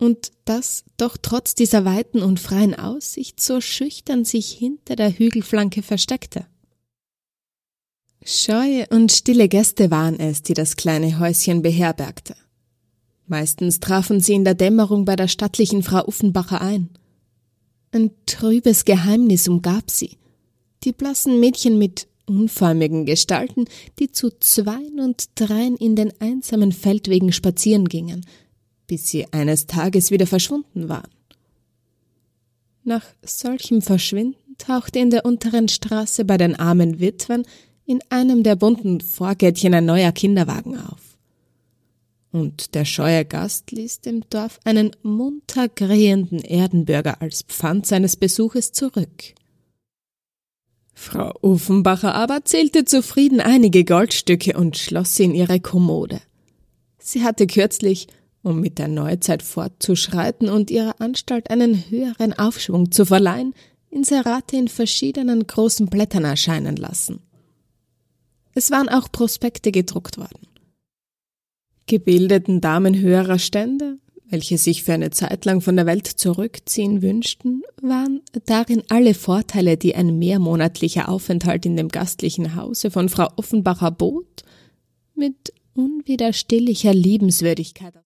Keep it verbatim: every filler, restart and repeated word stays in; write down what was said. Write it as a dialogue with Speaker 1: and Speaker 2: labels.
Speaker 1: und das doch trotz dieser weiten und freien Aussicht so schüchtern sich hinter der Hügelflanke versteckte. Scheue und stille Gäste waren es, die das kleine Häuschen beherbergte. Meistens trafen sie in der Dämmerung bei der stattlichen Frau Uffenbacher ein. Ein trübes Geheimnis umgab sie. Die blassen Mädchen mit unförmigen Gestalten, die zu Zweien und Dreien in den einsamen Feldwegen spazieren gingen, bis sie eines Tages wieder verschwunden waren. Nach solchem Verschwinden tauchte in der unteren Straße bei den armen Witwen in einem der bunten Vorgärtchen ein neuer Kinderwagen auf. Und der scheue Gast ließ dem Dorf einen munter krähenden Erdenbürger als Pfand seines Besuches zurück. Frau Uffenbacher aber zählte zufrieden einige Goldstücke und schloss sie in ihre Kommode. Sie hatte kürzlich, um mit der Neuzeit fortzuschreiten und ihrer Anstalt einen höheren Aufschwung zu verleihen, Inserate in verschiedenen großen Blättern erscheinen lassen. Es waren auch Prospekte gedruckt worden. Gebildeten Damen höherer Stände, welche sich für eine Zeit lang von der Welt zurückziehen wünschten, waren darin alle Vorteile, die ein mehrmonatlicher Aufenthalt in dem gastlichen Hause von Frau Uffenbacher bot, mit unwiderstehlicher Liebenswürdigkeit